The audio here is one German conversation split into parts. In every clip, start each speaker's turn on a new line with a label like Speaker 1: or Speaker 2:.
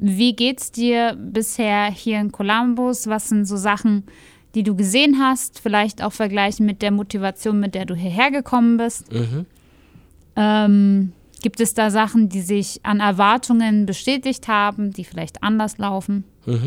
Speaker 1: wie geht's dir bisher hier in Columbus? Was sind so Sachen, die du gesehen hast? Vielleicht auch vergleichen mit der Motivation, mit der du hierher gekommen bist. Gibt es da Sachen, die sich an Erwartungen bestätigt haben, die vielleicht anders laufen?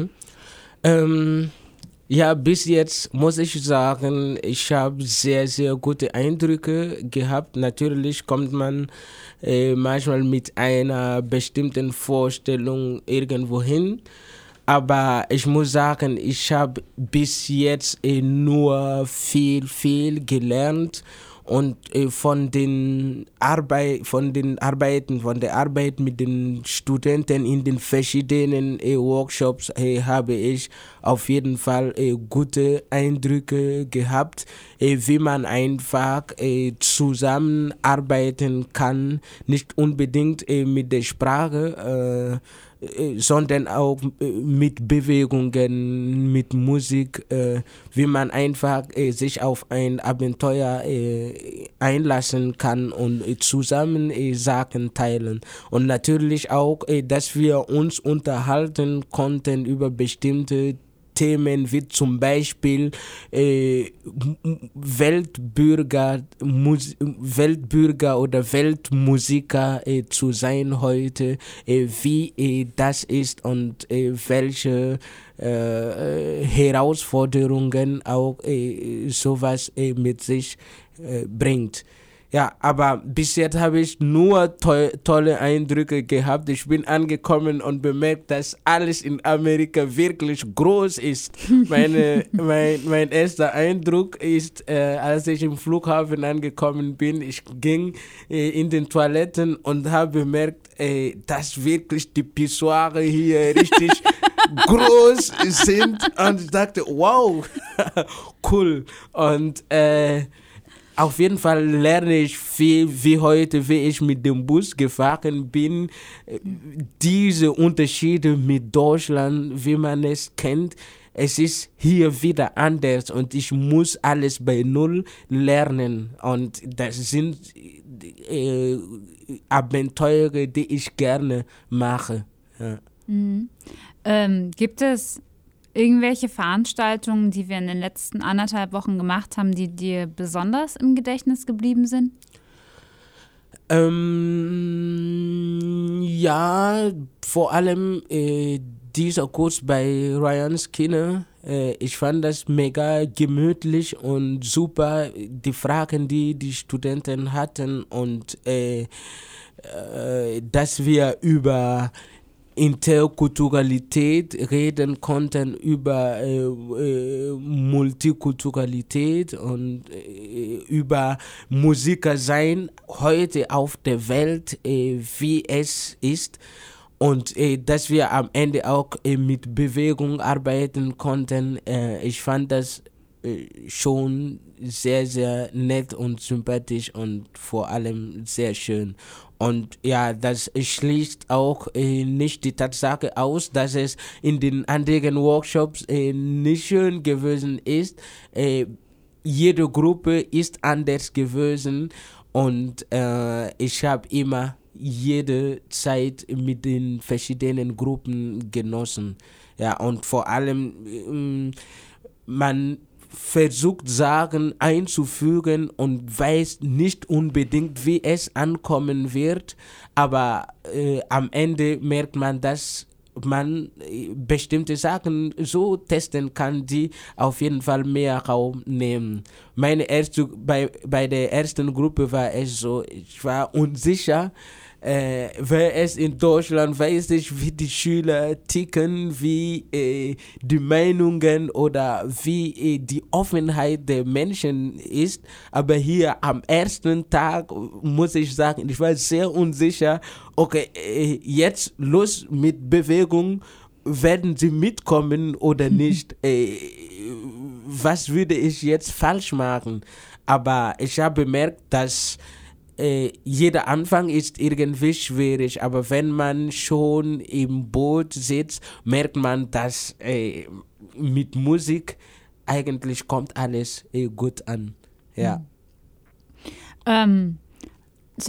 Speaker 2: Ja, bis jetzt muss ich sagen, ich habe sehr, sehr gute Eindrücke gehabt. Natürlich kommt man manchmal mit einer bestimmten Vorstellung irgendwo hin. Aber ich muss sagen, ich habe bis jetzt nur viel gelernt. Und von der Arbeit mit den Studenten in den verschiedenen Workshops habe ich auf jeden Fall gute Eindrücke gehabt, wie man einfach zusammenarbeiten kann, nicht unbedingt mit der Sprache, sondern auch mit Bewegungen, mit Musik, wie man einfach sich auf ein Abenteuer einlassen kann und zusammen Sachen teilen. Und natürlich auch, dass wir uns unterhalten konnten über bestimmte Themen wie zum Beispiel Weltbürger oder Weltmusiker zu sein heute, wie das ist und welche Herausforderungen auch sowas mit sich bringt. Ja, aber bis jetzt habe ich nur tolle Eindrücke gehabt. Ich bin angekommen und bemerkt, dass alles in Amerika wirklich groß ist. Mein erster Eindruck ist, als ich im Flughafen angekommen bin, ich ging in den Toiletten und habe bemerkt, dass wirklich die Pissoire hier richtig groß sind. Und ich dachte, wow, cool. Und auf jeden Fall lerne ich viel, wie heute, wie ich mit dem Bus gefahren bin. Diese Unterschiede mit Deutschland, wie man es kennt, es ist hier wieder anders und ich muss alles bei Null lernen. Und das sind Abenteuer, die ich gerne mache. Ja.
Speaker 1: Gibt es irgendwelche Veranstaltungen, die wir in den letzten 1,5 Wochen gemacht haben, die dir besonders im Gedächtnis geblieben sind?
Speaker 2: Ja, vor allem dieser Kurs bei Ryan Skinner. Ich fand das mega gemütlich und super, die Fragen, die die Studenten hatten und dass wir über Interkulturalität reden konnten, über Multikulturalität und über Musiker sein heute auf der Welt, wie es ist. Und dass wir am Ende auch mit Bewegung arbeiten konnten. Ich fand das schon sehr, sehr nett und sympathisch und vor allem sehr schön. Und ja, das schließt auch nicht die Tatsache aus, dass es in den anderen Workshops nicht schön gewesen ist. Jede Gruppe ist anders gewesen und ich habe immer jede Zeit mit den verschiedenen Gruppen genossen. Ja, und vor allem man versucht Sachen einzufügen und weiß nicht unbedingt, wie es ankommen wird, aber am Ende merkt man, dass man bestimmte Sachen so testen kann, die auf jeden Fall mehr Raum nehmen. Bei der ersten Gruppe war es so, ich war unsicher, wer es in Deutschland weiß ich, wie die Schüler ticken, wie die Meinungen oder wie die Offenheit der Menschen ist. Aber hier am ersten Tag muss ich sagen, ich war sehr unsicher. Okay, jetzt los mit Bewegung. Werden sie mitkommen oder nicht? Was würde ich jetzt falsch machen? Aber ich habe bemerkt, dass jeder Anfang ist irgendwie schwierig, aber wenn man schon im Boot sitzt, merkt man, dass mit Musik eigentlich kommt alles gut an. Ja.